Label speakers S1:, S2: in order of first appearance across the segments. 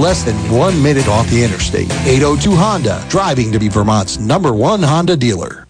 S1: less than 1 minute off the interstate. 802 Honda, driving to be Vermont's #1 Honda dealer.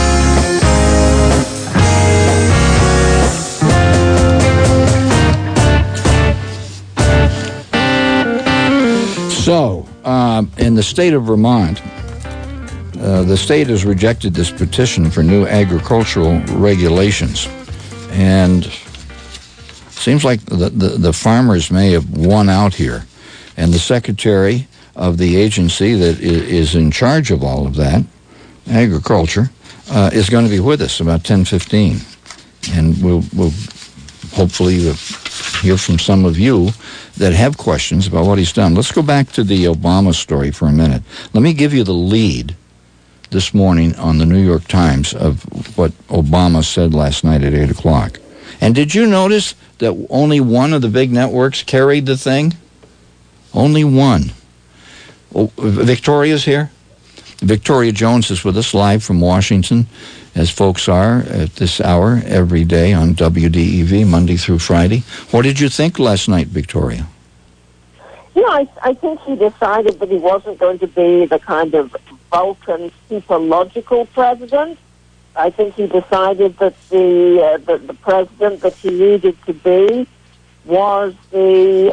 S2: So, in the state of Vermont, the state has rejected this petition for new agricultural regulations. And seems like the farmers may have won out here. And the secretary of the agency that is in charge of all of that, agriculture, is going to be with us about 10:15. And we'll hopefully hear from some of you that have questions about what he's done. Let's go back to the Obama story for a minute. Let me give you the lead this morning on the New York Times of what Obama said last night at 8 o'clock. And did you notice that only one of the big networks carried the thing? Only one. Oh, Victoria's here. Victoria Jones is with us live from Washington, as folks are at this hour every day on WDEV, Monday through Friday. What did you think last night, Victoria?
S3: I think he decided that he wasn't going to be the kind of Vulcan, super logical president. I think he decided that the president that he needed to be was the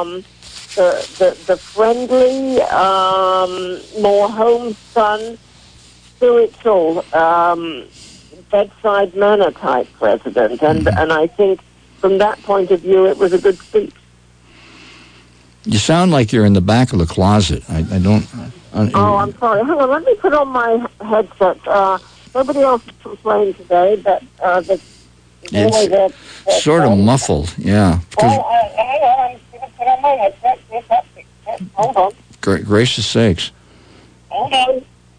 S3: friendly, more homespun, spiritual, bedside manner type president, and I think from that point of view, it was a good speech.
S2: You sound like you're in the back of the closet. I don't.
S3: I'm sorry. Hang on, let me put on my headset. Nobody else complained today, but
S2: it's sort of muffled. Yeah.
S3: Hang on, I'm going to put on my headset. Hold on.
S2: Gracious sakes.
S3: Hold on.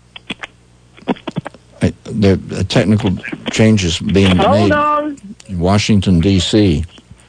S2: The technical changes being made in Washington, D.C.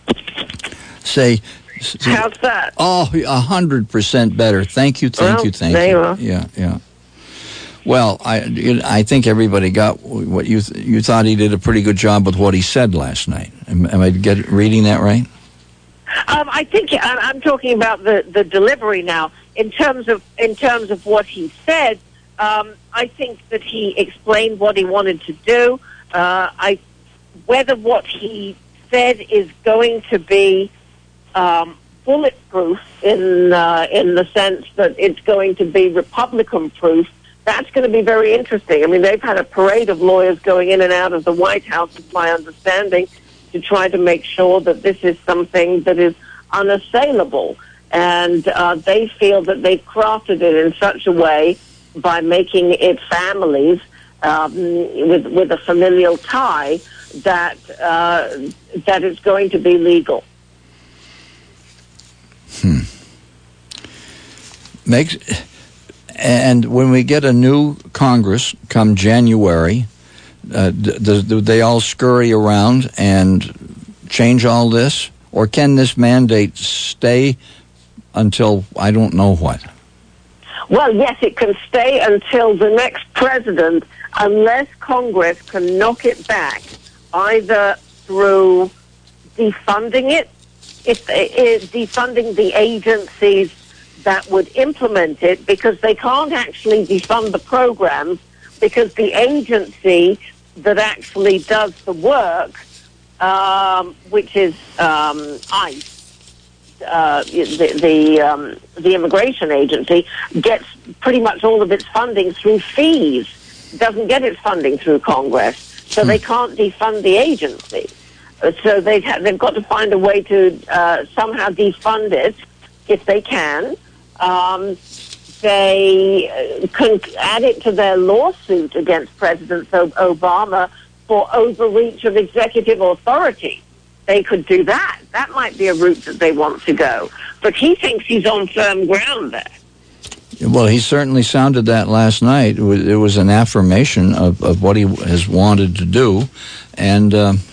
S3: How's that?
S2: Oh, 100% better. Thank you.
S3: There you are.
S2: Yeah. Well, I think everybody got what you thought. He did a pretty good job with what he said last night. Am I reading that right?
S3: I think I'm talking about the delivery now. In terms of what he said, I think that he explained what he wanted to do. Whether what he said is going to be bulletproof in the sense that it's going to be Republican-proof, that's going to be very interesting. I mean, they've had a parade of lawyers going in and out of the White House, is my understanding, to try to make sure that this is something that is unassailable. And they feel that they've crafted it in such a way by making it families with a familial tie that it's going to be legal.
S2: And when we get a new Congress come January, do they all scurry around and change all this? Or can this mandate stay until I don't know what?
S3: Well, yes, it can stay until the next president, unless Congress can knock it back, either through defunding it, defunding the agencies that would implement it, because they can't actually defund the programs, because the agency that actually does the work, which is ICE, the immigration agency, gets pretty much all of its funding through fees. It doesn't get its funding through Congress, so they can't defund the agency. So they've got to find a way to somehow defund it if they can. They can add it to their lawsuit against President Obama for overreach of executive authority. They could do that. That might be a route that they want to go. But he thinks he's on firm ground there.
S2: Well, he certainly sounded that last night. It was an affirmation of what he has wanted to do. And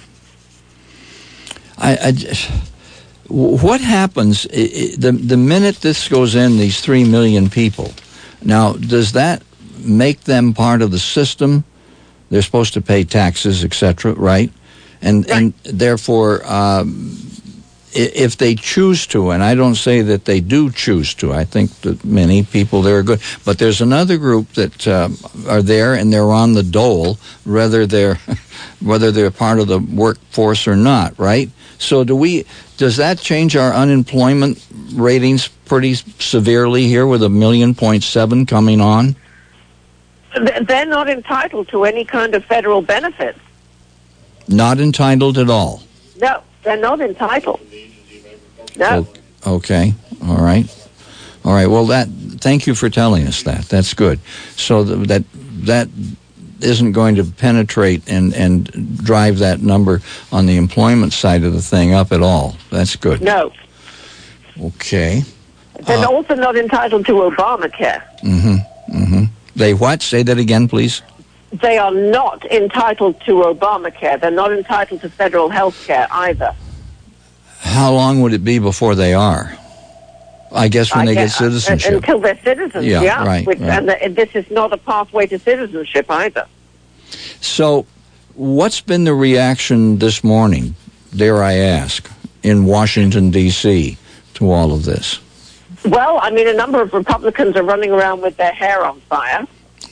S2: what happens the minute this goes in, these 3 million people? Now, does that make them part of the system? They're supposed to pay taxes, etc., right? And therefore, if they choose to, and I don't say that they do choose to. I think that many people there are good. But there's another group that are there, and they're on the dole, whether they're part of the workforce or not, right? So does that change our unemployment ratings pretty severely here with 1.7 million coming on?
S3: They're not entitled to any kind of federal benefits.
S2: Not entitled at all?
S3: No, they're not entitled. No.
S2: Okay. All right. Well, thank you for telling us that. That's good. So that isn't going to penetrate and drive that number on the employment side of the thing up at all. That's good.
S3: No.
S2: Okay.
S3: They're also not entitled to Obamacare.
S2: They what? Say that again, please.
S3: They are not entitled to Obamacare. They're not entitled to federal health care either.
S2: How long would it be before they are? I guess when they get citizenship.
S3: Until they're citizens, yeah.
S2: Right.
S3: And this is not a pathway to citizenship either.
S2: So what's been the reaction this morning, dare I ask, in Washington, D.C. to all of this?
S3: Well, I mean, a number of Republicans are running around with their hair on fire.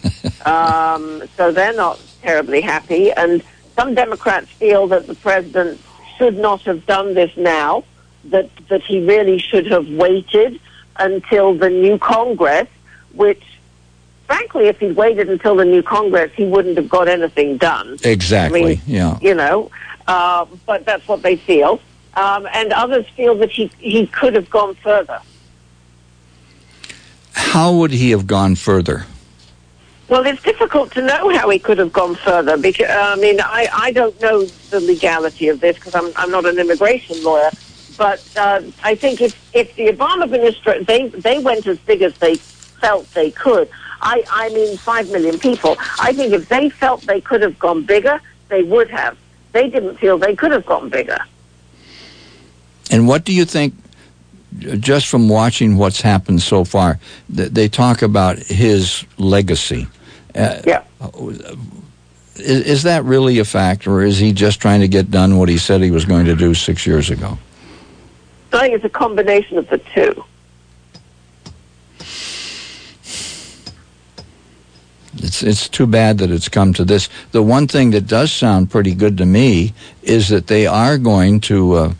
S3: So they're not terribly happy. And some Democrats feel that the president should not have done this now, that he really should have waited until the new Congress, which, frankly, if he'd waited until the new Congress, he wouldn't have got anything done.
S2: Exactly,
S3: I mean,
S2: yeah.
S3: You know, but that's what they feel. And others feel that he could have gone further.
S2: How would he have gone further?
S3: Well, it's difficult to know how he could have gone further because, I mean, I don't know the legality of this because I'm not an immigration lawyer. But I think if the Obama administration, they went as big as they felt they could. I mean, 5 million people. I think if they felt they could have gone bigger, they would have. They didn't feel they could have gone bigger.
S2: And what do you think, just from watching what's happened so far, they talk about his legacy.
S3: Yeah.
S2: Is that really a fact, or is he just trying to get done what he said he was going to do 6 years ago?
S3: I think it's a combination of the two.
S2: It's too bad that it's come to this. The one thing that does sound pretty good to me is that they are going to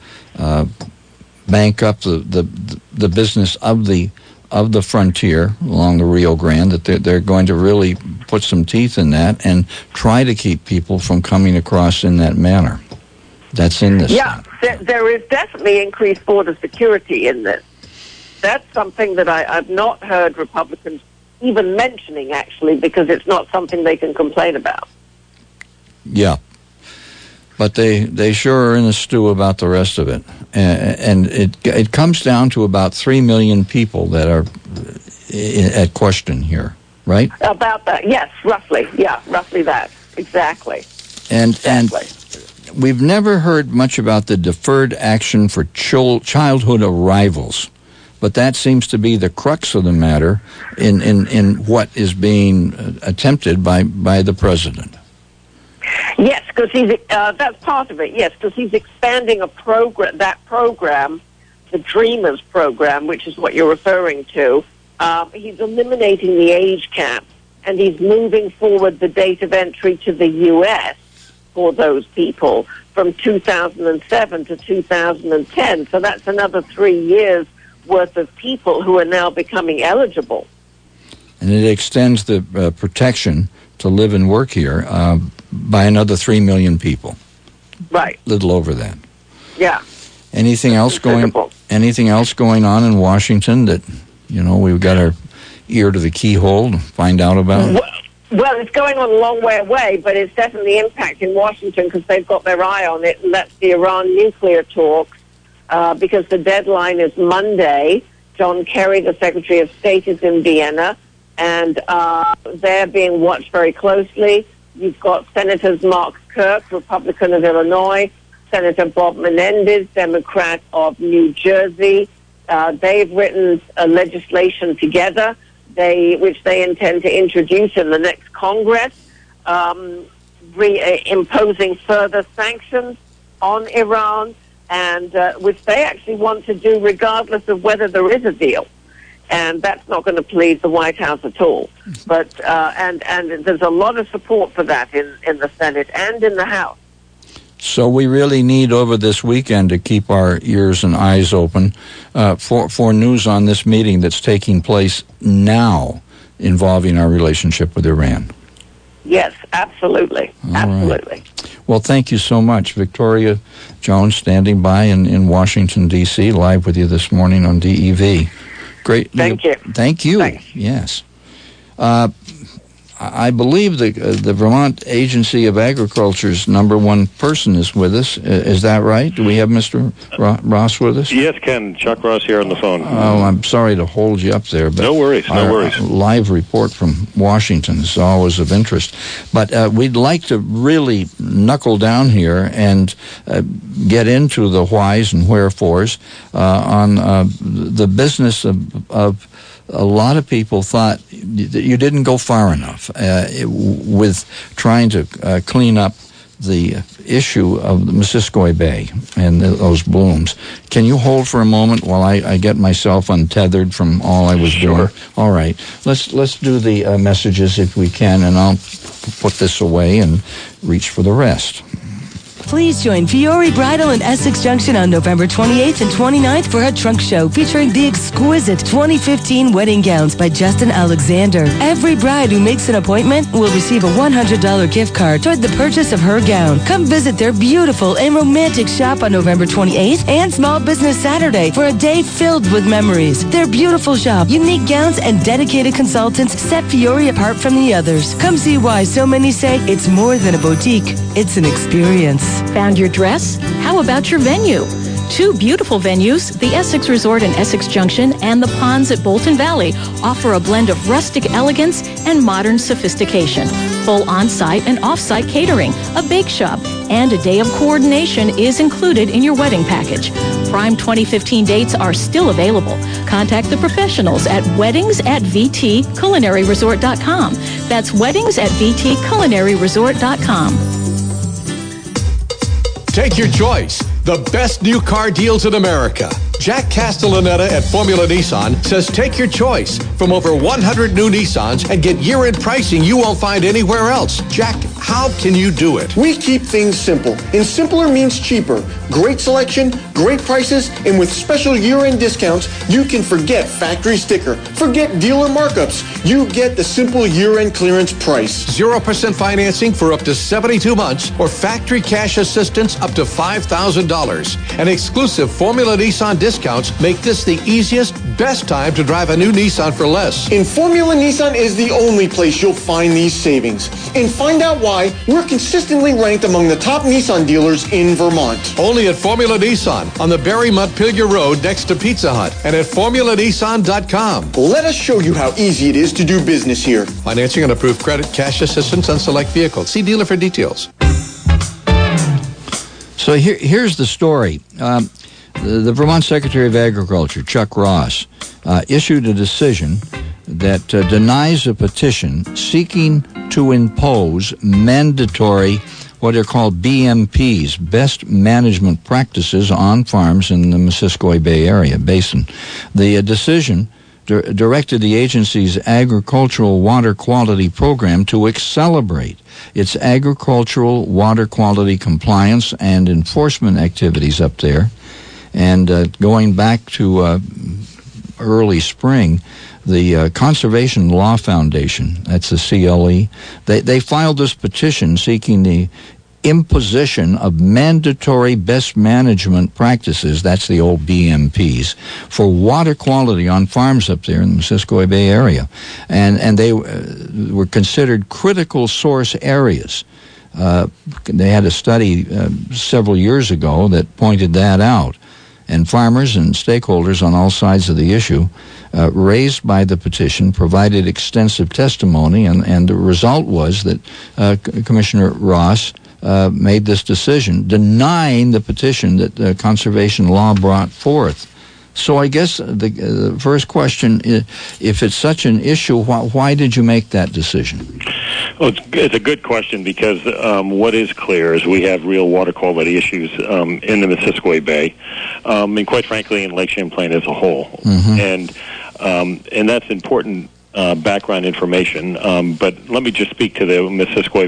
S2: bank up the business of the frontier along the Rio Grande, that they're going to really put some teeth in that and try to keep people from coming across in that manner. That's in this.
S3: Yeah, there is definitely increased border security in this. That's something that I've not heard Republicans even mentioning, actually, because it's not something they can complain about.
S2: Yeah. But they sure are in a stew about the rest of it. And it comes down to about 3 million people that are at question here, right?
S3: About that, yes, roughly. Yeah, roughly that. Exactly.
S2: And we've never heard much about the deferred action for childhood arrivals. But that seems to be the crux of the matter in what is being attempted by the president.
S3: Yes, because that's part of it. Yes, because he's expanding a program, the Dreamers program, which is what you're referring to. He's eliminating the age cap, and he's moving forward the date of entry to the U.S. for those people from 2007 to 2010. So that's another 3 years worth of people who are now becoming eligible.
S2: And it extends the protection to live and work here by another 3 million people.
S3: Right.
S2: A little over that.
S3: Yeah.
S2: Anything else going on in Washington that, we've got our ear to the keyhole to find out about?
S3: Well, it's going on a long way away, but it's definitely impacting Washington because they've got their eye on it, and that's the Iran nuclear talks. Because the deadline is Monday. John Kerry, the Secretary of State, is in Vienna, and they're being watched very closely. You've got Senators Mark Kirk, Republican of Illinois, Senator Bob Menendez, Democrat of New Jersey. They've written a legislation together, which they intend to introduce in the next Congress, imposing further sanctions on Iran and which they actually want to do regardless of whether there is a deal. And that's not going to please the White House at all. But and there's a lot of support for that in the Senate and in the House.
S2: So we really need over this weekend to keep our ears and eyes open for news on this meeting that's taking place now involving our relationship with Iran.
S3: Yes, absolutely.
S2: All
S3: absolutely.
S2: Right. Well, thank you so much. Victoria Jones standing by in Washington, D.C., live with you this morning on DEV. Great.
S3: Thank you.
S2: Thank you.
S3: Thanks.
S2: Yes. I believe the Vermont Agency of Agriculture's number one person is with us. Is that right? Do we have Mr. Ross with us?
S4: Yes, Ken. Chuck Ross here on the phone.
S2: Oh, I'm sorry to hold you up there, but
S4: no worries. No worries.
S2: Live report from Washington is always of interest. But we'd like to really knuckle down here and get into the whys and wherefores on the business of a lot of people thought that you didn't go far enough with trying to clean up the issue of the Missisquoi Bay and those blooms. Can you hold for a moment while I get myself untethered from all I was doing? All right. Let's do the messages if we can, and I'll put this away and reach for the rest.
S5: Please join Fiore Bridal in Essex Junction on November 28th and 29th for a trunk show featuring the exquisite 2015 wedding gowns by Justin Alexander. Every bride who makes an appointment will receive a $100 gift card toward the purchase of her gown. Come visit their beautiful and romantic shop on November 28th and Small Business Saturday for a day filled with memories. Their beautiful shop, unique gowns, and dedicated consultants set Fiore apart from the others. Come see why so many say it's more than a boutique. It's an experience.
S6: Found your dress? How about your venue? Two beautiful venues, the Essex Resort in Essex Junction and the Ponds at Bolton Valley, offer a blend of rustic elegance and modern sophistication. Full on-site and off-site catering, a bake shop, and a day of coordination is included in your wedding package. Prime 2015 dates are still available. Contact the professionals at weddings@vtculinaryresort.com. That's weddings@vtculinaryresort.com.
S7: Take your choice. The best new car deals in America. Jack Castellaneta at Formula Nissan says take your choice from over 100 new Nissans and get year-end pricing you won't find anywhere else. Jack, how can you do it?
S8: We keep things simple, and simpler means cheaper. Great selection, great prices, and with special year-end discounts, you can forget factory sticker, forget dealer markups. You get the simple year-end clearance price.
S7: 0% financing for up to 72 months or factory cash assistance up to $5,000. And exclusive Formula Nissan discounts make this the easiest, best time to drive a new Nissan for less.
S8: And Formula Nissan is the only place you'll find these savings. And find out why we're consistently ranked among the top Nissan dealers in Vermont.
S7: Only at Formula Nissan on the Barry Montpelier Road next to Pizza Hut and at formulanissan.com.
S8: Let us show you how easy it is to do business here.
S7: Financing and approved credit, cash assistance on select vehicles. See dealer for details.
S2: So here's the story. The Vermont Secretary of Agriculture, Chuck Ross, issued a decision that denies a petition seeking to impose mandatory, what are called BMPs, best management practices, on farms in the Missisquoi Bay area basin. The decision directed the agency's agricultural water quality program to accelerate its agricultural water quality compliance and enforcement activities up there. And going back to early spring, the Conservation Law Foundation, that's the CLE, they filed this petition seeking the imposition of mandatory best management practices, that's the old BMPs, for water quality on farms up there in the Missisquoi Bay area. And they were considered critical source areas. They had a study several years ago that pointed that out. And farmers and stakeholders on all sides of the issue raised by the petition provided extensive testimony, and the result was that Commissioner Ross made this decision denying the petition that the conservation law brought forth. So I guess the first question is, if it's such an issue, why did you make that decision?
S4: Well, it's a good question because what is clear is we have real water quality issues in the Missisquoi Bay, and quite frankly in Lake Champlain as a whole. Mm-hmm. And that's important background information. But let me just speak to the Missisquoi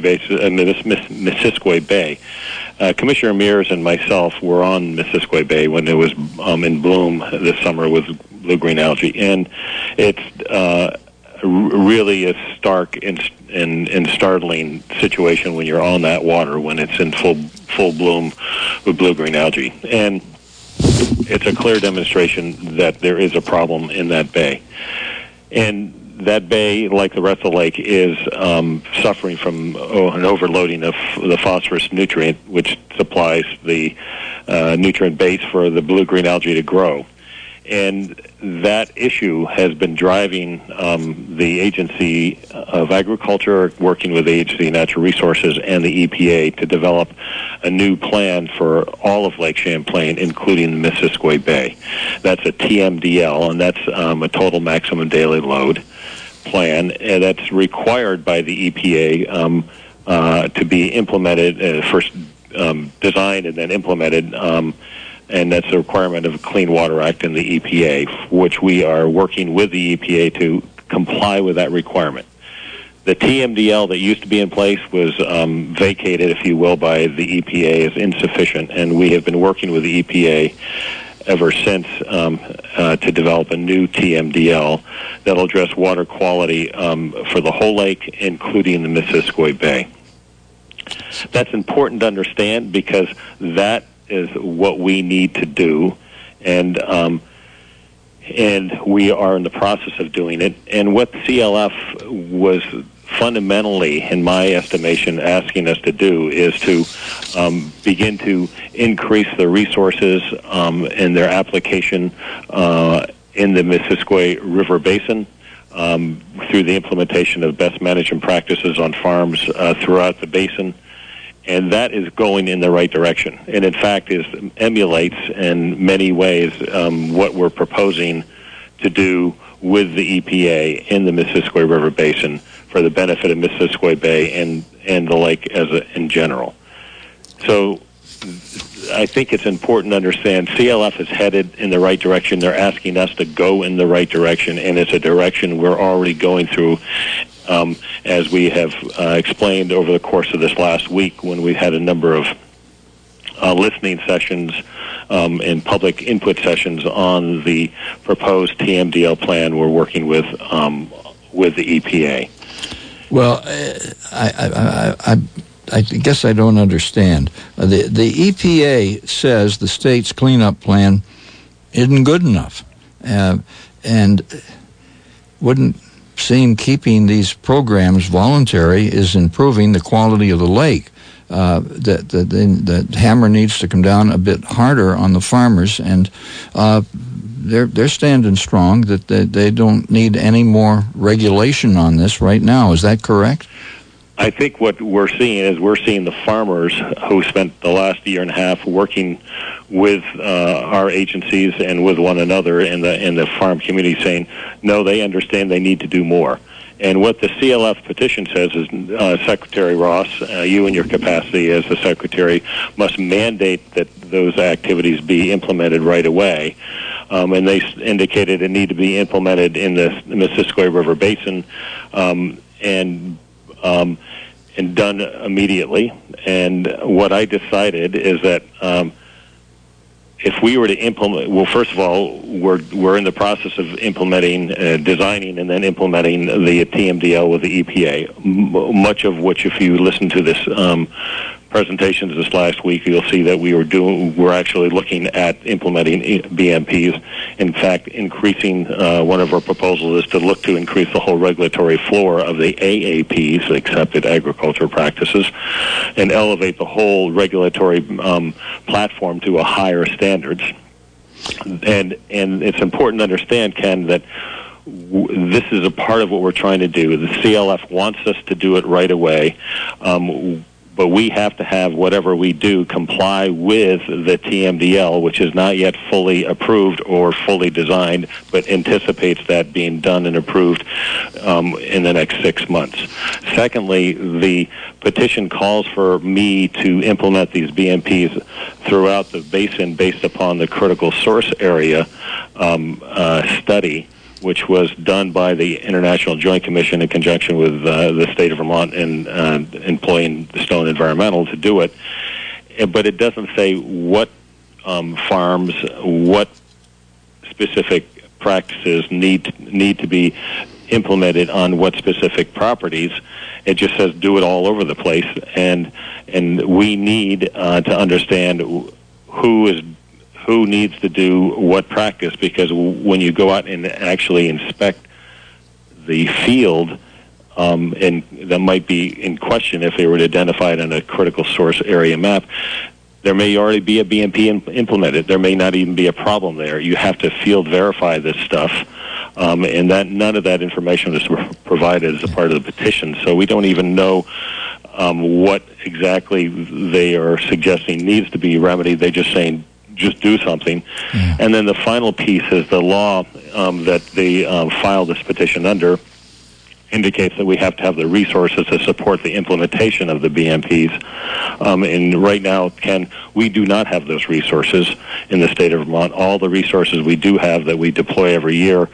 S4: Bay. Commissioner Mears and myself were on Missisquoi Bay when it was in bloom this summer with blue-green algae, and it's really a stark and startling situation when you're on that water when it's in full bloom with blue-green algae. And it's a clear demonstration that there is a problem in that bay. And that bay, like the rest of the lake, is suffering from an overloading of the phosphorus nutrient, which supplies the nutrient base for the blue-green algae to grow. And that issue has been driving the Agency of Agriculture, working with the Agency of Natural Resources and the EPA to develop a new plan for all of Lake Champlain, including the Missisquoi Bay. That's a TMDL, and that's a total maximum daily load plan, and that's required by the EPA to be implemented, first designed and then implemented, and that's a requirement of the Clean Water Act and the EPA, which we are working with the EPA to comply with that requirement. The TMDL that used to be in place was vacated, if you will, by the EPA as insufficient, and we have been working with the EPA ever since to develop a new TMDL that will address water quality for the whole lake, including the Missisquoi Bay. That's important to understand because that is what we need to do, and we are in the process of doing it. And what CLF was fundamentally, in my estimation, asking us to do is to begin to increase the resources in their application in the Missisquoi River Basin through the implementation of best management practices on farms throughout the basin. And that is going in the right direction. And in fact, emulates in many ways what we're proposing to do with the EPA in the Missisquoi River Basin for the benefit of Missisquoi Bay and the lake in general. So I think it's important to understand CLF is headed in the right direction. They're asking us to go in the right direction, and it's a direction we're already going through, as we have explained over the course of this last week when we had a number of listening sessions and public input sessions on the proposed TMDL plan we're working with the EPA.
S2: Well, I guess I don't understand. The EPA says the state's cleanup plan isn't good enough, and wouldn't seem keeping these programs voluntary is improving the quality of the lake. That hammer needs to come down a bit harder on the farmers, and they're standing strong that they don't need any more regulation on this right now. Is that correct?
S4: I think what we're seeing is the farmers who spent the last year and a half working with our agencies and with one another in the farm community saying, no, they understand they need to do more. And what the CLF petition says is, Secretary Ross, you in your capacity as the Secretary must mandate that those activities be implemented right away. And they indicated it need to be implemented in the Missisquoi River Basin and done immediately. And what I decided is that if we were to implement, well, first of all, we're in the process of implementing, designing, and then implementing the TMDL with the EPA. Much of which, if you listen to this presentations this last week, you'll see that we're actually looking at implementing BMPs. In fact, increasing one of our proposals is to look to increase the whole regulatory floor of the AAPs, Accepted Agricultural Practices, and elevate the whole regulatory platform to a higher standards. And it's important to understand, Ken, that this is a part of what we're trying to do. The CLF wants us to do it right away. but we have to have whatever we do comply with the TMDL, which is not yet fully approved or fully designed, but anticipates that being done and approved in the next 6 months. Secondly, the petition calls for me to implement these BMPs throughout the basin based upon the critical source area study, which was done by the International Joint Commission in conjunction with the state of Vermont and employing Stone Environmental to do it. But it doesn't say what farms, what specific practices need to be implemented on what specific properties. It just says do it all over the place, and we need to understand who needs to do what practice, because when you go out and actually inspect the field, and that might be in question if they were to identify it on a critical source area map, there may already be a BMP implemented. There may not even be a problem there. You have to field verify this stuff, and that none of that information is provided as a part of the petition. So we don't even know what exactly they are suggesting needs to be remedied. They're just saying, just do something. Yeah. And then the final piece is the law that they filed this petition under indicates that we have to have the resources to support the implementation of the BMPs. And right now, Ken, we do not have those resources in the state of Vermont. All the resources we do have that we deploy every year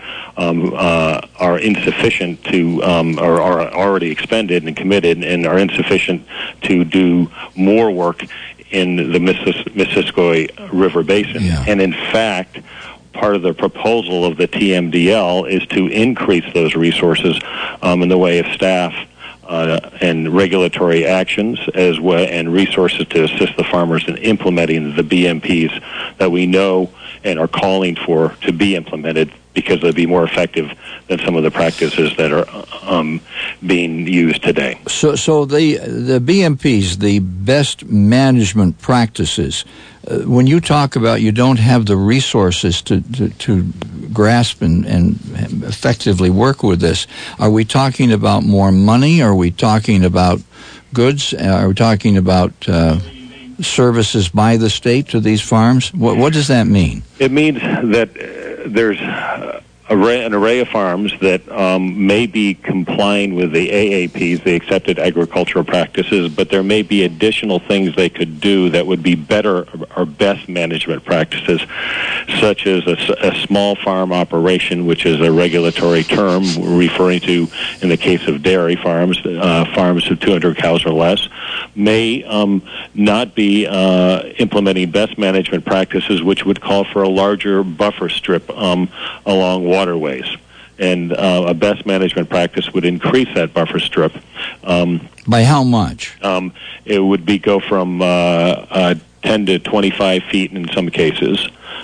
S4: are insufficient to, or are already expended and committed, and are insufficient to do more work in the Missisquoi River Basin. Yeah. And in fact, part of the proposal of the TMDL is to increase those resources in the way of staff and regulatory actions, as well, and resources to assist the farmers in implementing the BMPs that we know and are calling for to be implemented, because they'll be more effective than some of the practices that are being used today. So
S2: the BMPs, the best management practices, when you talk about you don't have the resources to grasp and effectively work with this, are we talking about more money? Are we talking about goods? Are we talking about services by the state to these farms? What does that mean?
S4: It means that there's an array of farms that may be complying with the AAPs, the Accepted Agricultural Practices, but there may be additional things they could do that would be better or best management practices, such as a small farm operation, which is a regulatory term referring to, in the case of dairy farms, farms of 200 cows or less, may not be implementing best management practices, which would call for a larger buffer strip along waterways. And a best management practice would increase that buffer strip.
S2: By how much?
S4: It would go from 10 to 25 feet in some cases.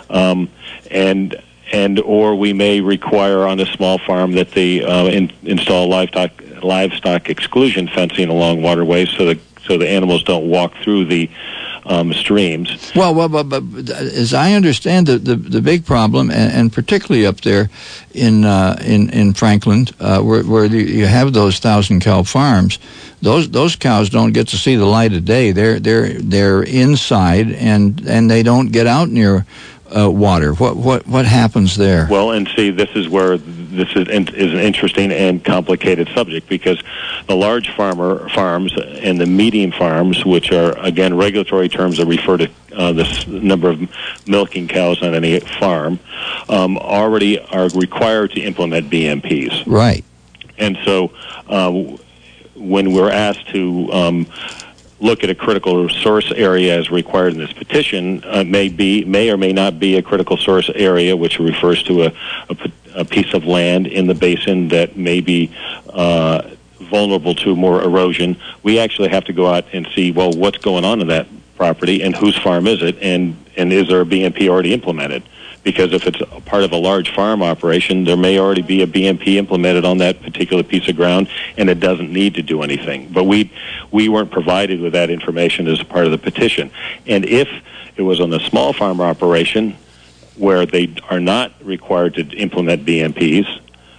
S4: And or we may require on a small farm that they install livestock exclusion fencing along waterways so the animals don't walk through the streams.
S2: Well, but as I understand the big problem, and particularly up there in Franklin, where you have those 1,000-cow farms, those cows don't get to see the light of day. They're inside, and they don't get out near water. What happens there?
S4: Well, and see, this is where this is an interesting and complicated subject, because the large farms and the medium farms, which are, again, regulatory terms that refer to this number of milking cows on any farm, already are required to implement BMPs.
S2: Right.
S4: And so when we're asked to look at a critical source area as required in this petition, may or may not be a critical source area, which refers to a piece of land in the basin that may be vulnerable to more erosion. We actually have to go out and see, well, what's going on in that property, and whose farm is it, and is there a BMP already implemented? Because if it's a part of a large farm operation, there may already be a BMP implemented on that particular piece of ground, and it doesn't need to do anything. But we weren't provided with that information as part of the petition. And if it was on a small farm operation where they are not required to implement BMPs,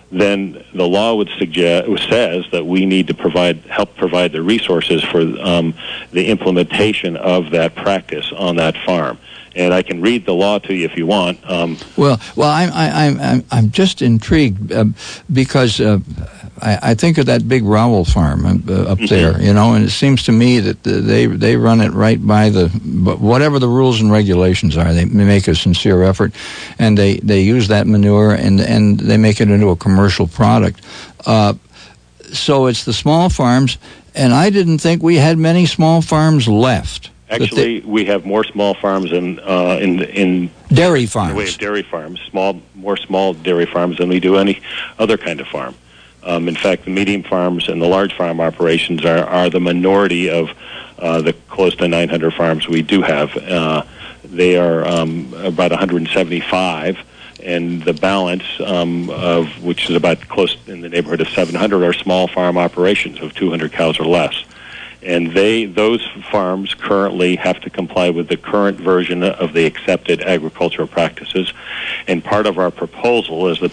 S4: then the law says that we need to help provide the resources for the implementation of that practice on that farm. And I can read the law to you if you want.
S2: Well, I'm just intrigued because I think of that big Rowell farm up there, and it seems to me that they run it right by whatever the rules and regulations are. They make a sincere effort, and they use that manure and they make it into a commercial product. So it's the small farms, and I didn't think we had many small farms left.
S4: Actually, we have more small farms in
S2: dairy farms.
S4: In the way of dairy farms, more small dairy farms than we do any other kind of farm. In fact, the medium farms and the large farm operations are the minority of the close to 900 farms we do have. They are about 175, and the balance of which is about close in the neighborhood of 700 are small farm operations of 200 cows or less. And those farms currently have to comply with the current version of the accepted agricultural practices. And part of our proposal is that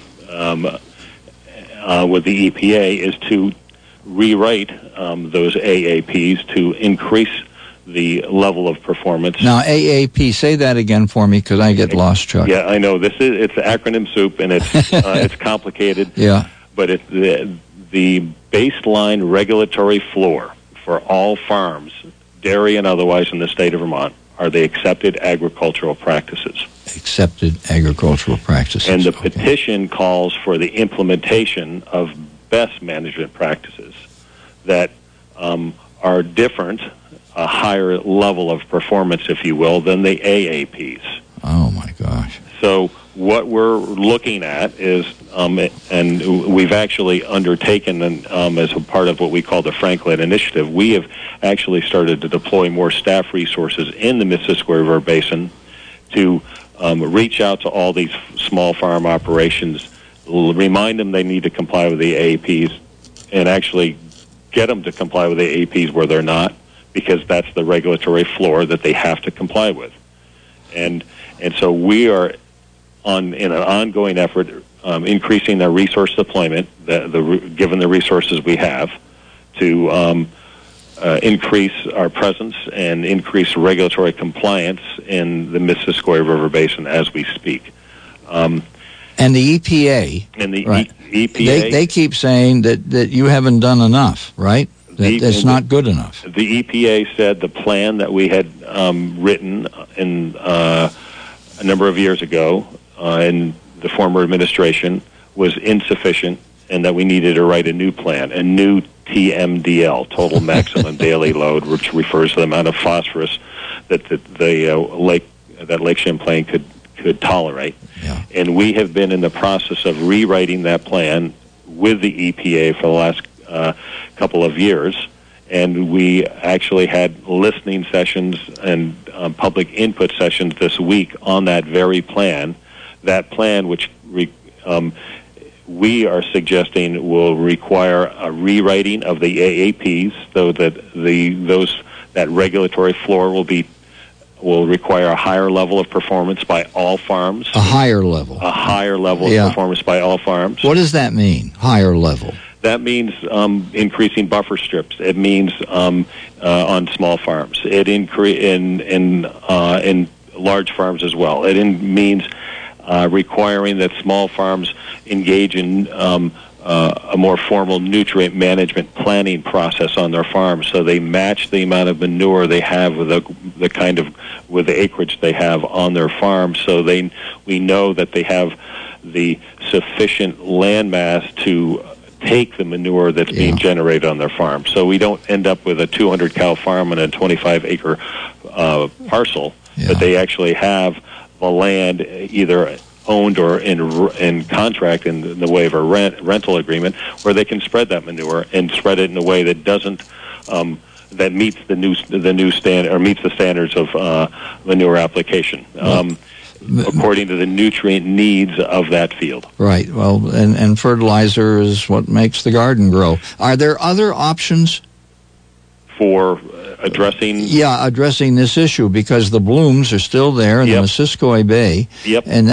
S4: with the EPA is to rewrite those AAPs to increase the level of performance.
S2: Now, AAP, say that again for me because I get lost, Chuck.
S4: Yeah, I know. It's acronym soup, and it's it's complicated.
S2: Yeah.
S4: But it's the baseline regulatory floor for all farms, dairy and otherwise, in the state of Vermont, are the accepted agricultural practices.
S2: Accepted agricultural practices.
S4: And the petition calls for the implementation of best management practices that are different, a higher level of performance, if you will, than the AAPs.
S2: Oh, my gosh.
S4: So what we're looking at is, and we've actually undertaken, as a part of what we call the Franklin Initiative, we have actually started to deploy more staff resources in the Missisquoi River Basin to reach out to all these small farm operations, remind them they need to comply with the AAPs, and actually get them to comply with the AAPs where they're not, because that's the regulatory floor that they have to comply with. And so we are in an ongoing effort, increasing their resource deployment, given the resources we have, to increase our presence and increase regulatory compliance in the Missisquoi River Basin as we speak.
S2: And the EPA, right.
S4: EPA,
S2: they keep saying that you haven't done enough, right? That it's not good enough.
S4: The EPA said the plan that we had written in a number of years ago in the former administration was insufficient, and that we needed to write a new plan, a new TMDL, total maximum daily load, which refers to the amount of phosphorus that Lake Champlain could tolerate.
S2: Yeah.
S4: And we have been in the process of rewriting that plan with the EPA for the last couple of years, and we actually had listening sessions and public input sessions this week on that very plan. That plan, which we are suggesting will require a rewriting of the AAPs, so that that regulatory floor will require a higher level of performance by all farms.
S2: A higher level.
S4: A higher level of performance by all farms.
S2: What does that mean, higher level?
S4: That means increasing buffer strips. It means on small farms. It in large farms as well. It means requiring that small farms engage in a more formal nutrient management planning process on their farms, so they match the amount of manure they have with the acreage they have on their farm. So we know that they have the sufficient land mass to take the manure that's being generated on their farm. So we don't end up with a 200-cow farm and a 25-acre parcel, but they actually have the land either owned or in contract in the way of a rental agreement, where they can spread that manure and spread it in a way that doesn't that meets the new standard, or meets the standards of manure application. According to the nutrient needs of that field.
S2: Right. Well, and fertilizer is what makes the garden grow. Are there other options?
S4: For addressing
S2: this issue, because the blooms are still there in the Missisquoi Bay, and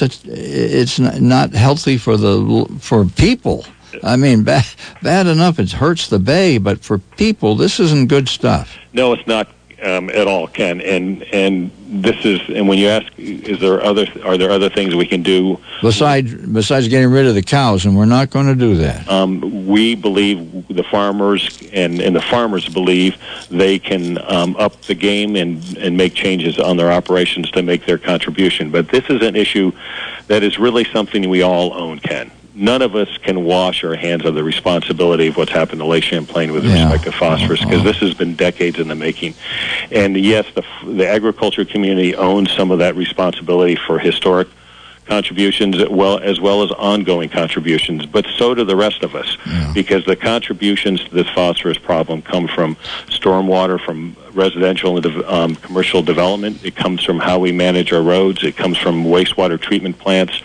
S2: it's not healthy for people. I mean, bad enough it hurts the bay, but for people, this isn't good stuff.
S4: No, it's not at all, Ken. And this is, and when you ask, are there other things we can do
S2: besides getting rid of the cows? And we're not going to do that.
S4: We believe the farmers and the farmers believe they can up the game and make changes on their operations to make their contribution. But this is an issue that is really something we all own, Ken. None of us can wash our hands of the responsibility of what's happened to Lake Champlain with respect to phosphorus, because this has been decades in the making. And yes, the agriculture community owns some of that responsibility for historic contributions as well as ongoing contributions, but so do the rest of us, because the contributions to this phosphorus problem come from stormwater, from residential and commercial development. It comes from how we manage our roads. It comes from wastewater treatment plants.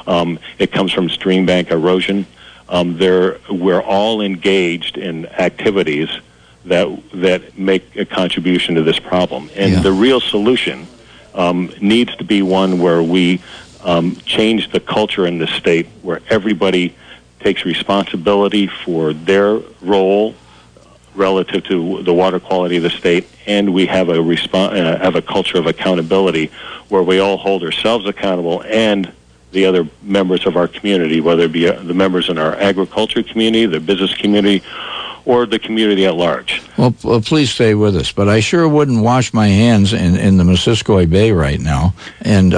S4: It comes from stream bank erosion. We're all engaged in activities that make a contribution to this problem. And the real solution needs to be one where we change the culture in the state, where everybody takes responsibility for their role relative to the water quality of the state, and we have a culture of accountability where we all hold ourselves accountable and the other members of our community, whether it be the members in our agriculture community, the business community, or the community at large.
S2: Well, please stay with us. But I sure wouldn't wash my hands in the Missisquoi Bay right now, and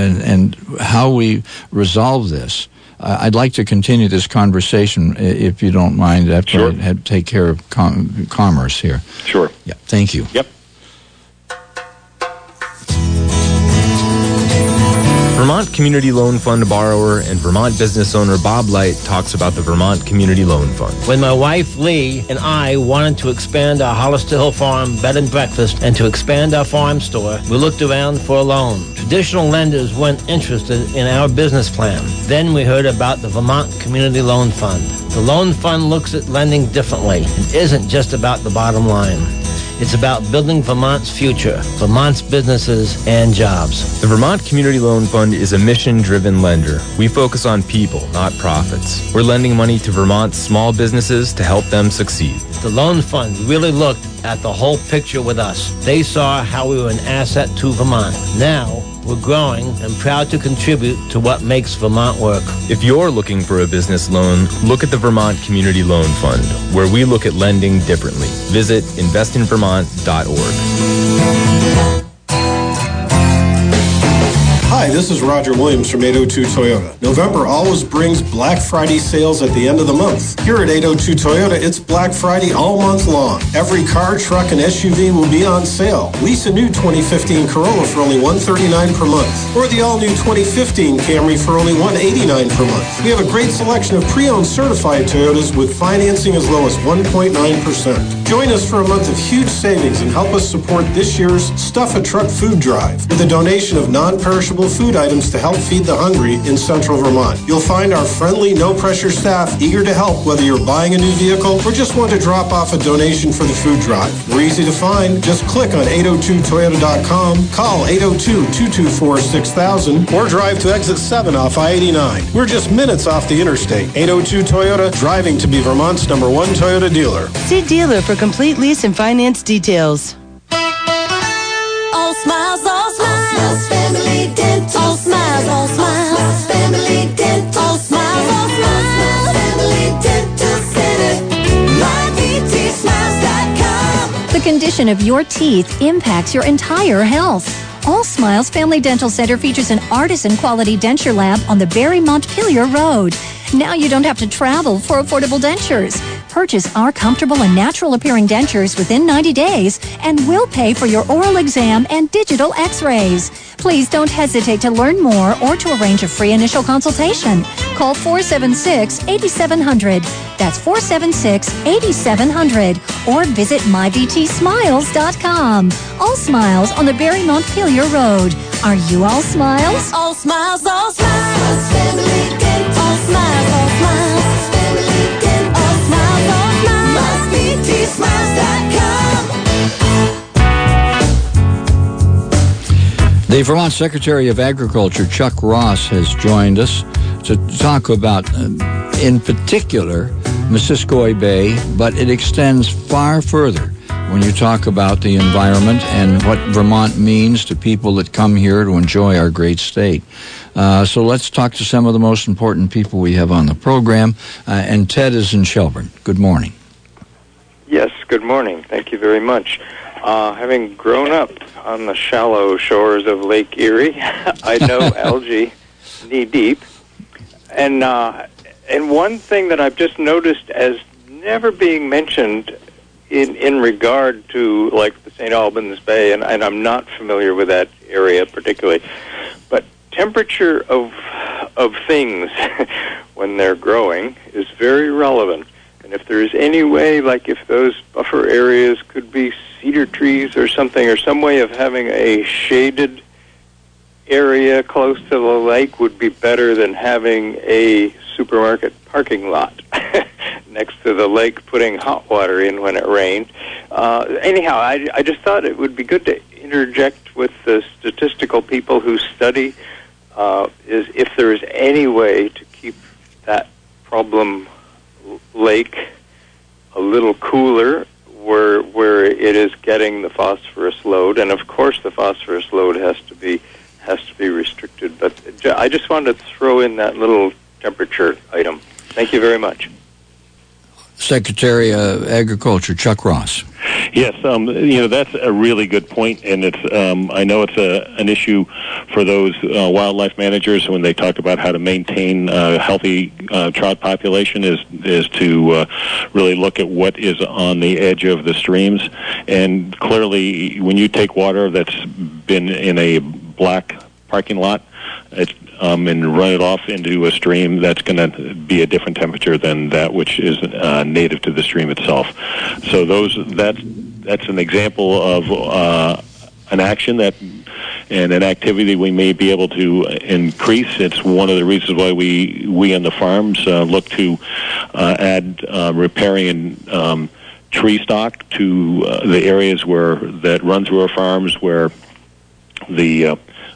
S2: how we resolve this. I'd like to continue this conversation, if you don't mind, after I take care of commerce here.
S4: Sure.
S2: Yeah. Thank you.
S4: Yep.
S9: Vermont Community Loan Fund borrower and Vermont business owner Bob Light talks about the Vermont Community Loan Fund.
S10: When my wife Lee and I wanted to expand our Hollister Hill Farm bed and breakfast and to expand our farm store, we looked around for a loan. Traditional lenders weren't interested in our business plan. Then we heard about the Vermont Community Loan Fund. The loan fund looks at lending differently. It isn't just about the bottom line. It's about building Vermont's future, Vermont's businesses and jobs.
S9: The Vermont Community Loan Fund is a mission-driven lender. We focus on people, not profits. We're lending money to Vermont's small businesses to help them succeed.
S10: The loan fund really looked at the whole picture with us. They saw how we were an asset to Vermont. Now, we're growing and proud to contribute to what makes Vermont work.
S9: If you're looking for a business loan, look at the Vermont Community Loan Fund, where we look at lending differently. Visit investinvermont.org.
S11: Hi, this is Roger Williams from 802 Toyota. November always brings Black Friday sales at the end of the month. Here at 802 Toyota, it's Black Friday all month long. Every car, truck, and SUV will be on sale. Lease a new 2015 Corolla for only $139 per month, or the all-new 2015 Camry for only $189 per month. We have a great selection of pre-owned certified Toyotas with financing as low as 1.9%. Join us for a month of huge savings and help us support this year's Stuff a Truck food drive with a donation of non-perishable food items to help feed the hungry in central Vermont. You'll find our friendly, no-pressure staff eager to help whether you're buying a new vehicle or just want to drop off a donation for the food drive. We're easy to find. Just click on 802toyota.com, call 802-224-6000, or drive to exit 7 off I-89. We're just minutes off the interstate. 802 Toyota, driving to be Vermont's #1 Toyota dealer.
S5: See dealer for complete lease and finance details.
S12: All smiles, family dental. All smiles, family dental. All smiles, family dental center. MyVTSmiles.com.
S13: The condition of your teeth impacts your entire health. All Smiles Family Dental Center features an artisan quality denture lab on the Barry Montpelier Road. Now you don't have to travel for affordable dentures. Purchase our comfortable and natural appearing dentures within 90 days and we'll pay for your oral exam and digital x-rays. Please don't hesitate to learn more or to arrange a free initial consultation. Call 476-8700. That's 476-8700. Or visit myvtsmiles.com. All Smiles on the Barry Montpelier Road. Are you all smiles?
S12: All smiles, family dental. All smiles, family dental. All smiles, MyVTSmiles.com.
S2: The Vermont Secretary of Agriculture, Chuck Ross, has joined us to talk about, in particular, Missisquoi Bay, but it extends far further when you talk about the environment and what Vermont means to people that come here to enjoy our great state. So let's talk to some of the most important people we have on the program, and Ted is in Shelburne. Good morning.
S14: Yes, good morning. Thank you very much. Having grown up on the shallow shores of Lake Erie, I know algae knee-deep. And one thing that I've just noticed as never being mentioned in regard to, like, the St. Albans Bay, and I'm not familiar with that area particularly, but temperature of things when they're growing is very relevant. And if there's any way, like if those buffer areas could be cedar trees or something, or some way of having a shaded area close to the lake would be better than having a supermarket parking lot next to the lake putting hot water in when it rained. Anyhow, I just thought it would be good to interject with the statistical people who study is if there is any way to keep that problem lake a little cooler where it is getting the phosphorus load, and of course the phosphorus load has to be restricted. But I just wanted to throw in that little temperature item. Thank you very much.
S2: Secretary of Agriculture, Chuck Ross.
S4: Yes, that's a really good point, and it's I know it's an issue for those wildlife managers when they talk about how to maintain a healthy trout population is to really look at what is on the edge of the streams. And clearly, when you take water that's been in a black parking lot, and run it off into a stream, that's going to be a different temperature than that which is native to the stream itself. So that's an example of an action and an activity we may be able to increase. It's one of the reasons why we on the farms look to add riparian tree stock to the areas that run through our farms where the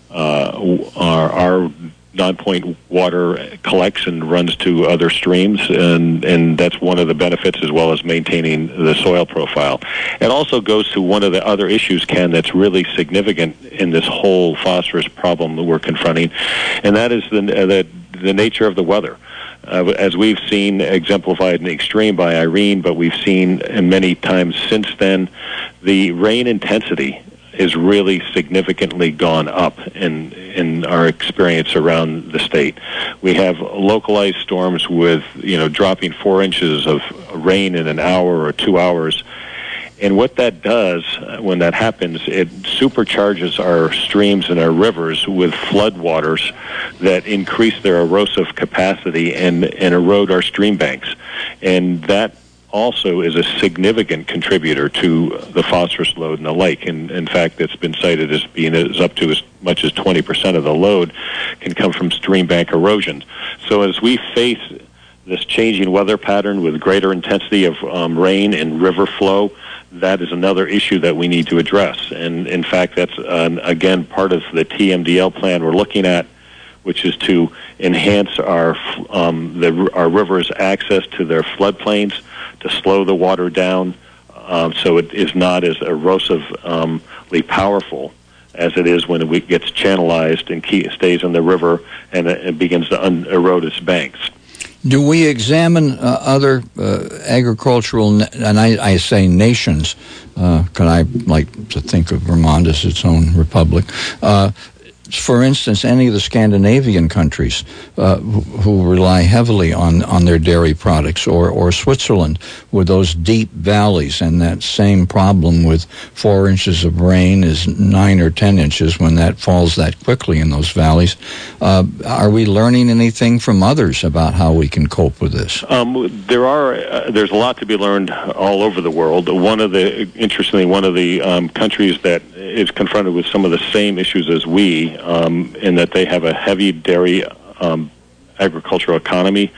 S4: our non-point water collects and runs to other streams, and that's one of the benefits, as well as maintaining the soil profile. It also goes to one of the other issues, Ken, that's really significant in this whole phosphorus problem that we're confronting, and that is the nature of the weather. As we've seen exemplified in the extreme by Irene, but we've seen many times since then, the rain intensity is really significantly gone up in our experience around the state. We have localized storms with, dropping 4 inches of rain in an hour or 2 hours. And what that does when that happens, it supercharges our streams and our rivers with floodwaters that increase their erosive capacity and erode our stream banks. And that also is a significant contributor to the phosphorus load in the lake. And in fact, it's been cited as being up to as much as 20% of the load can come from stream bank erosion. So as we face this changing weather pattern with greater intensity of rain and river flow, that is another issue that we need to address. And in fact, that's, again, part of the TMDL plan we're looking at, which is to enhance our rivers' access to their floodplains, to slow the water down so it is not as erosively powerful as it is when it gets channelized and stays in the river and it begins to erode its banks.
S2: Do we examine other agricultural, and I say nations, because I like to think of Vermont as its own republic, for instance, any of the Scandinavian countries who rely heavily on their dairy products, or Switzerland with those deep valleys and that same problem with 4 inches of rain is 9 or 10 inches when that falls that quickly in those valleys. Are we learning anything from others about how we can cope with this?
S4: There's a lot to be learned all over the world. Interestingly, one of the countries that is confronted with some of the same issues as we, in that they have a heavy dairy agricultural economy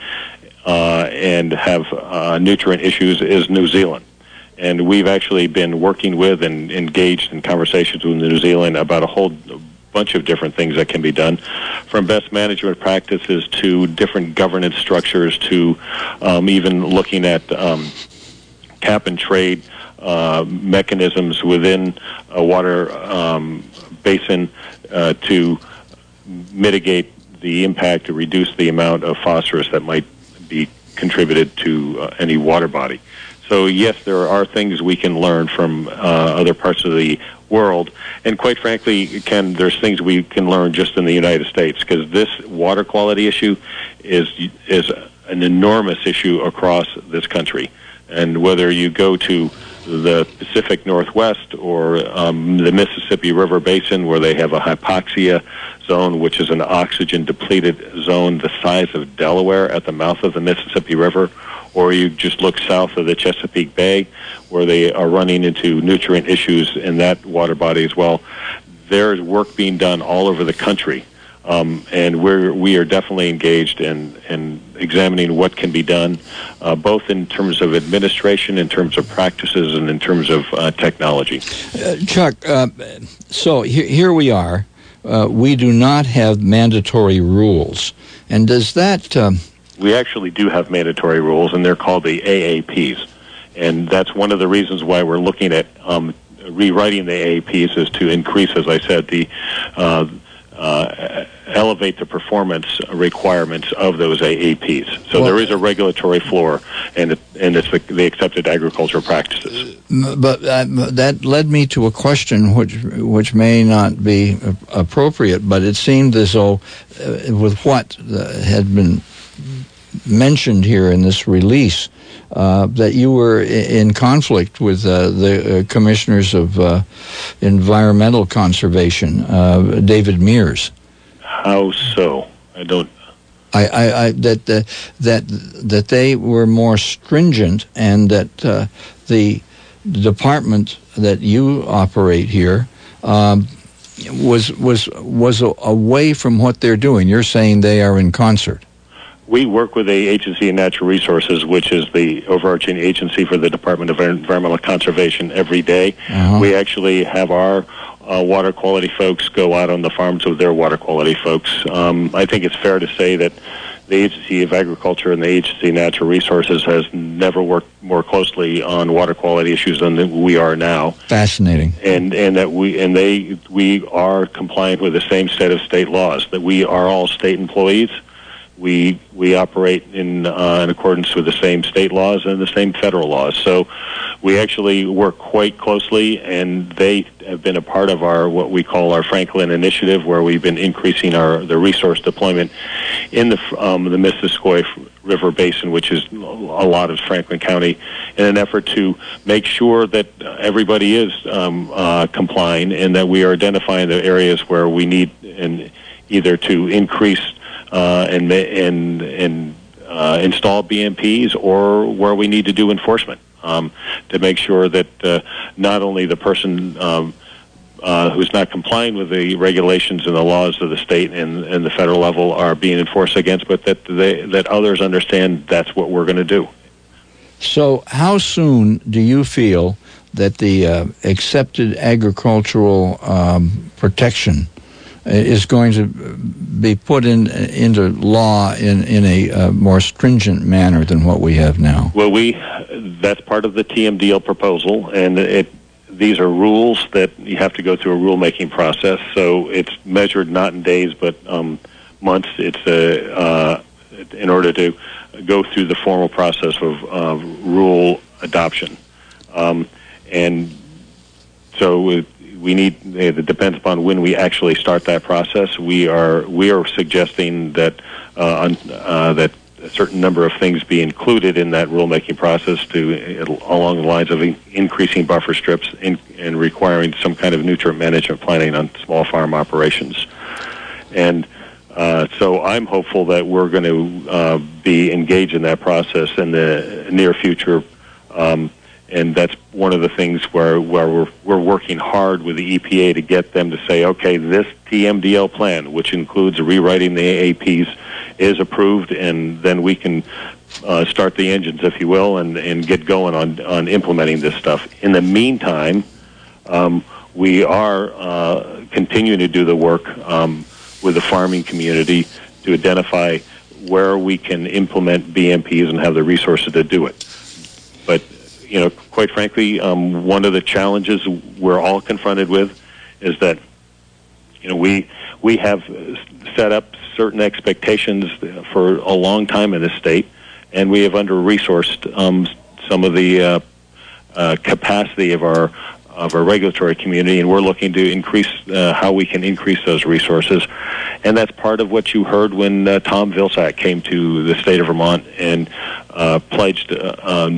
S4: and have nutrient issues, is New Zealand. And we've actually been working with and engaged in conversations with New Zealand about a whole bunch of different things that can be done, from best management practices to different governance structures to even looking at cap and trade mechanisms within a water basin to mitigate the impact, to reduce the amount of phosphorus that might be contributed to any water body. So yes, there are things we can learn from other parts of the world, and quite frankly, Ken, there's things we can learn just in the United States, because this water quality issue is an enormous issue across this country. And whether you go to the Pacific Northwest or the Mississippi River Basin, where they have a hypoxia zone, which is an oxygen-depleted zone the size of Delaware at the mouth of the Mississippi River, or you just look south of the Chesapeake Bay, where they are running into nutrient issues in that water body as well. There's work being done all over the country, and we are definitely engaged in examining what can be done, both in terms of administration, in terms of practices, and in terms of technology.
S2: Chuck, so here we are. We do not have mandatory rules. And does that...
S4: We actually do have mandatory rules, and they're called the AAPs. And that's one of the reasons why we're looking at rewriting the AAPs, is to increase, as I said, the elevate the performance requirements of those AAPs. So there is a regulatory floor, and it's the accepted agricultural practices.
S2: But that led me to a question which may not be appropriate, but it seemed as though with what had been mentioned here in this release, that you were in conflict with the commissioners of environmental conservation, David Mears.
S4: How so? I don't.
S2: That they were more stringent, and that the department that you operate here was away from what they're doing. You're saying they are in concert.
S4: We work with the Agency of Natural Resources, which is the overarching agency for the Department of Environmental Conservation, every day. We actually have our water quality folks go out on the farms with their water quality folks. I think it's fair to say that the Agency of Agriculture and the Agency of Natural Resources has never worked more closely on water quality issues than we are now.
S2: Fascinating.
S4: And that we are compliant with the same set of state laws, that we are all state employees. We operate in accordance with the same state laws and the same federal laws. So we actually work quite closely, and they have been a part of our what we call our Franklin Initiative, where we've been increasing the resource deployment in the Missisquoi River Basin, which is a lot of Franklin County, in an effort to make sure that everybody is complying, and that we are identifying the areas where we need either to increase and install BMPs, or where we need to do enforcement to make sure that not only the person who's not complying with the regulations and the laws of the state and the federal level are being enforced against, but that others understand that's what we're going to do.
S2: So how soon do you feel that the accepted agricultural protection is going to be put into law in a more stringent manner than what we have now?
S4: Well, that's part of the TMDL proposal, and these are rules that you have to go through a rulemaking process. So it's measured not in days but months. It's in order to go through the formal process of rule adoption, and so. We need. It depends upon when we actually start that process. We are suggesting that that a certain number of things be included in that rulemaking process, along the lines of increasing buffer strips and requiring some kind of nutrient management planning on small farm operations. And so I'm hopeful that we're going to be engaged in that process in the near future. And that's one of the things where we're working hard with the EPA to get them to say, okay, this TMDL plan, which includes rewriting the AAPs, is approved, and then we can start the engines, if you will, and get going on implementing this stuff. In the meantime, we are continuing to do the work with the farming community to identify where we can implement BMPs and have the resources to do it. But, quite frankly, one of the challenges we're all confronted with is that, we have set up certain expectations for a long time in this state, and we have under-resourced some of the capacity of our regulatory community, and we're looking to increase how we can increase those resources. And that's part of what you heard when Tom Vilsack came to the state of Vermont and pledged a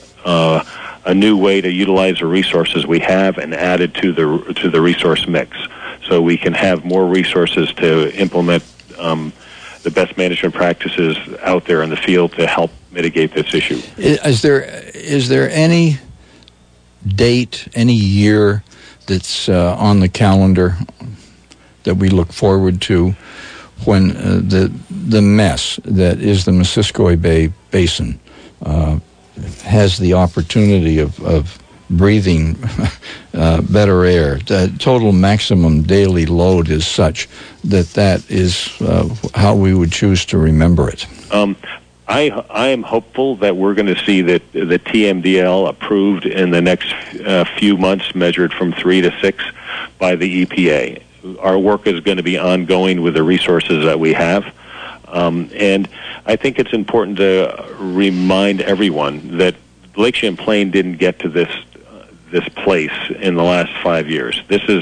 S4: new way to utilize the resources we have and added to the resource mix, so we can have more resources to implement the best management practices out there in the field to help mitigate this issue.
S2: Is there any date, any year that's on the calendar that we look forward to when the mess that is the Missisquoi Bay Basin has the opportunity of breathing better air? The total maximum daily load is such that is how we would choose to remember it.
S4: I am hopeful that we're going to see that the TMDL approved in the next few months, measured from 3 to 6 by the EPA. Our work is going to be ongoing with the resources that we have. And I think it's important to remind everyone that Lake Champlain didn't get to this place in the last 5 years. This is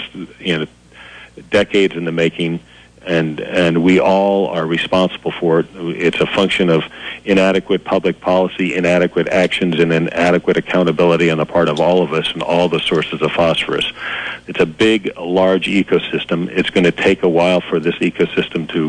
S4: decades in the making, and we all are responsible for it. It's a function of inadequate public policy, inadequate actions, and inadequate accountability on the part of all of us and all the sources of phosphorus. It's a big, large ecosystem. It's going to take a while for this ecosystem to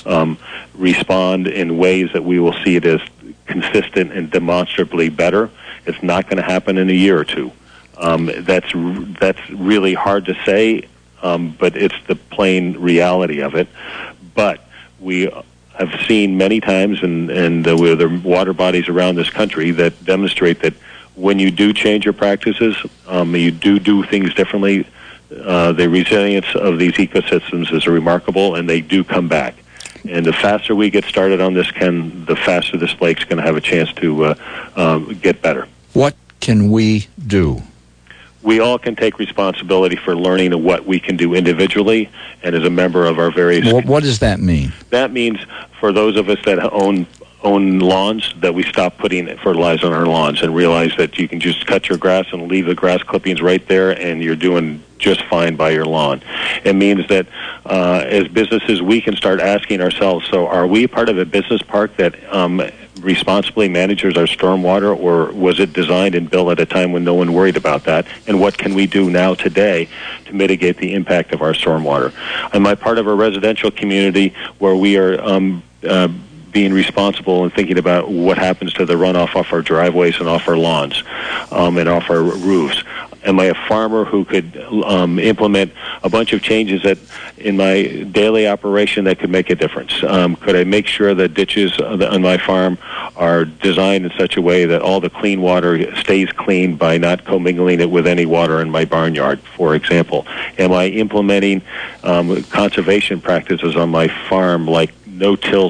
S4: respond in ways that we will see it as consistent and demonstrably better. It's not going to happen in a year or two. That's really hard to say, but it's the plain reality of it. But we have seen many times with the water bodies around this country that demonstrate that when you do change your practices, you do things differently, the resilience of these ecosystems is remarkable, and they do come back. And the faster we get started on this, Ken, the faster this lake's going to have a chance to get better.
S2: What can we do?
S4: We all can take responsibility for learning what we can do individually and as a member of our various...
S2: What does that mean?
S4: That means for those of us that own lawns, that we stop putting fertilizer on our lawns and realize that you can just cut your grass and leave the grass clippings right there, and you're doing just fine by your lawn. It means that as businesses, we can start asking ourselves, so are we part of a business park that responsibly manages our stormwater, or was it designed and built at a time when no one worried about that? And what can we do now today to mitigate the impact of our stormwater? Am I part of a residential community where we are being responsible and thinking about what happens to the runoff off our driveways and off our lawns and off our roofs? Am I a farmer who could implement a bunch of changes that in my daily operation that could make a difference? Could I make sure that ditches on my farm are designed in such a way that all the clean water stays clean by not commingling it with any water in my barnyard, for example? Am I implementing conservation practices on my farm, like no-till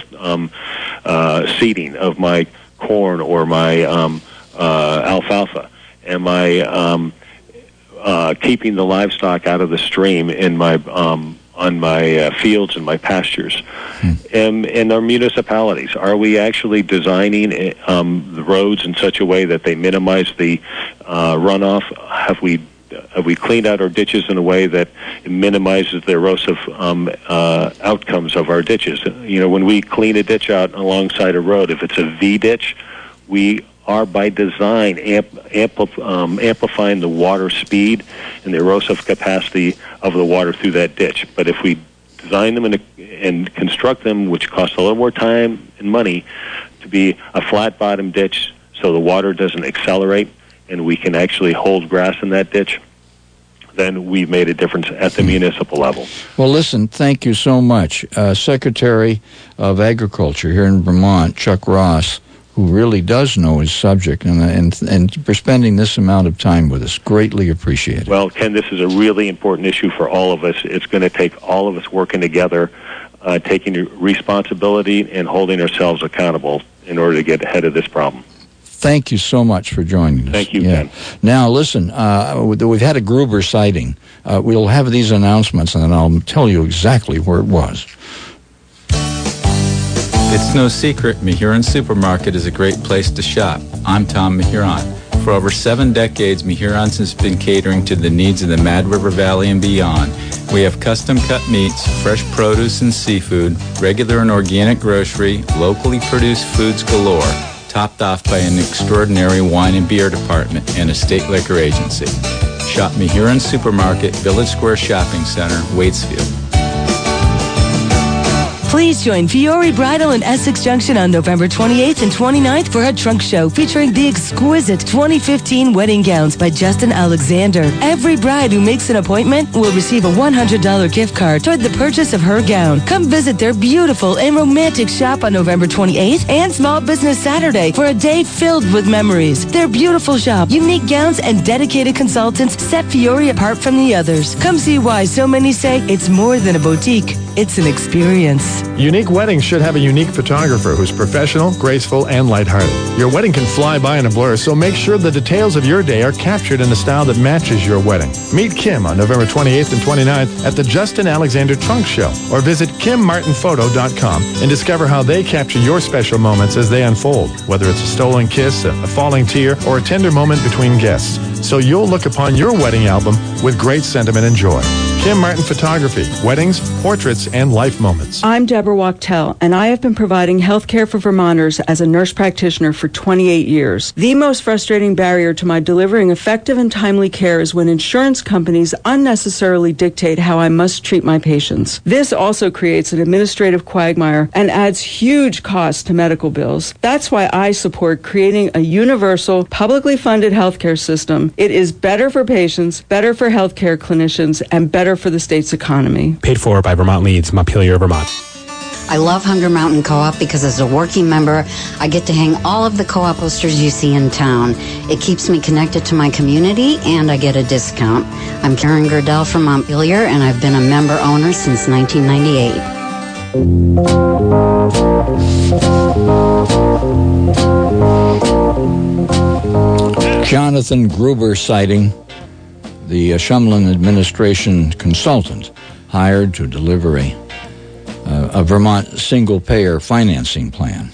S4: seeding of my corn or my alfalfa? Am I keeping the livestock out of the stream in my on my fields and my pastures? And our municipalities, are we actually designing the roads in such a way that they minimize the runoff? Have we cleaned out our ditches in a way that minimizes the erosive outcomes of our ditches? When we clean a ditch out alongside a road, if it's a V ditch, we are by design amplifying the water speed and the erosive capacity of the water through that ditch. But if we design them and construct them, which costs a little more time and money, to be a flat-bottom ditch so the water doesn't accelerate and we can actually hold grass in that ditch, then we've made a difference at the municipal level.
S2: Well, listen, thank you so much. Secretary of Agriculture here in Vermont, Chuck Ross, who really does know his subject, and for spending this amount of time with us. Greatly appreciated.
S4: Well, Ken, this is a really important issue for all of us. It's going to take all of us working together, taking responsibility and holding ourselves accountable in order to get ahead of this problem.
S2: Thank you so much for joining us.
S4: Thank you, Ken.
S2: Now, listen, we've had a Gruber sighting. We'll have these announcements, and then I'll tell you exactly where it was.
S15: It's no secret, Mehuron Supermarket is a great place to shop. I'm Tom Mehuron. For over 7 decades, Mehuron's has been catering to the needs of the Mad River Valley and beyond. We have custom-cut meats, fresh produce and seafood, regular and organic grocery, locally produced foods galore, topped off by an extraordinary wine and beer department and a state liquor agency. Shop Mehuron Supermarket, Village Square Shopping Center, Waitsfield.
S5: Please join Fiore Bridal in Essex Junction on November 28th and 29th for her trunk show featuring the exquisite 2015 wedding gowns by Justin Alexander. Every bride who makes an appointment will receive a $100 gift card toward the purchase of her gown. Come visit their beautiful and romantic shop on November 28th and Small Business Saturday for a day filled with memories. Their beautiful shop, unique gowns, and dedicated consultants set Fiore apart from the others. Come see why so many say it's more than a boutique. It's an experience.
S16: Unique weddings should have a unique photographer who's professional, graceful, and lighthearted. Your wedding can fly by in a blur, so make sure the details of your day are captured in a style that matches your wedding. Meet Kim on November 28th and 29th at the Justin Alexander Trunk Show, or visit KimMartinPhoto.com and discover how they capture your special moments as they unfold, whether it's a stolen kiss, a falling tear, or a tender moment between guests. So you'll look upon your wedding album with great sentiment and joy. Kim Martin Photography, weddings, portraits, and life moments.
S17: I'm Deborah Wachtel, and I have been providing health care for Vermonters as a nurse practitioner for 28 years. The most frustrating barrier to my delivering effective and timely care is when insurance companies unnecessarily dictate how I must treat my patients. This also creates an administrative quagmire and adds huge costs to medical bills. That's why I support creating a universal, publicly funded healthcare system. It is better for patients, better for healthcare clinicians, and better for the state's economy.
S18: Paid for by Vermont Leads, Montpelier, Vermont.
S19: I love Hunger Mountain Co-op because as a working member, I get to hang all of the co-op posters you see in town. It keeps me connected to my community, and I get a discount. I'm Karen Gerdell from Montpelier, and I've been a member owner since 1998.
S2: Jonathan Gruber sighting. The Shumlin administration consultant hired to deliver a Vermont single-payer financing plan.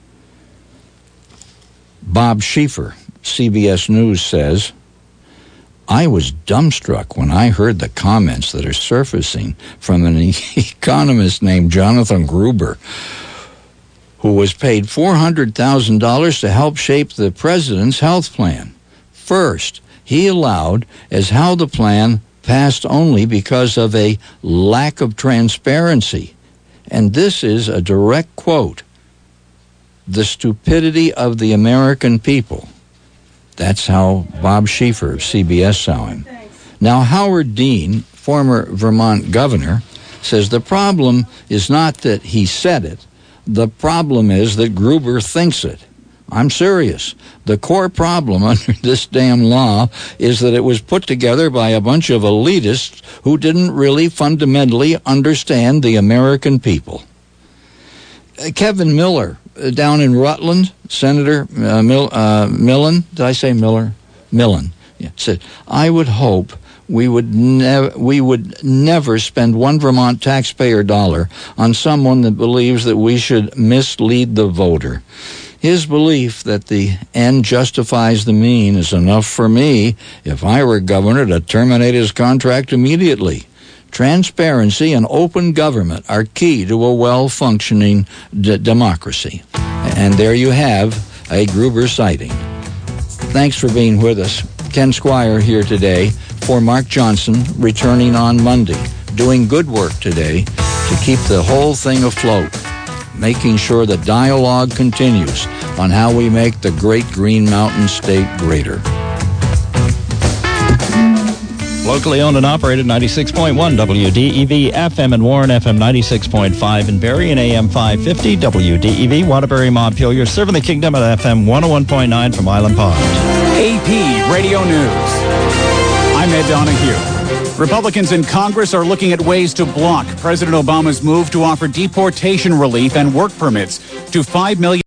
S2: Bob Schieffer, CBS News, says, I was dumbstruck when I heard the comments that are surfacing from an economist named Jonathan Gruber, who was paid $400,000 to help shape the president's health plan. First, he allowed as how the plan passed only because of a lack of transparency. And this is a direct quote. The stupidity of the American people. That's how Bob Schieffer of CBS saw him. Now, Howard Dean, former Vermont governor, says the problem is not that he said it. The problem is that Gruber thinks it. I'm serious. The core problem under this damn law is that it was put together by a bunch of elitists who didn't really fundamentally understand the American people. Kevin Miller, down in Rutland, Senator Millen, did I say Miller? Millen, yeah, said, I would hope we would never spend one Vermont taxpayer dollar on someone that believes that we should mislead the voter. His belief that the end justifies the mean is enough for me, if I were governor, to terminate his contract immediately. Transparency and open government are key to a well-functioning democracy. And there you have a Gruber sighting. Thanks for being with us. Ken Squire here today for Mark Johnson, returning on Monday, doing good work today to keep the whole thing afloat, making sure the dialogue continues on how we make the great Green Mountain State greater.
S20: Locally owned and operated, 96.1 WDEV FM in Warren, FM 96.5 in Barrie, and AM 550 WDEV Waterbury, Montpelier, serving the Kingdom at FM 101.9 from Island Pond.
S21: AP Radio News. I'm Ed Donahue. Republicans in Congress are looking at ways to block President Obama's move to offer deportation relief and work permits to 5 million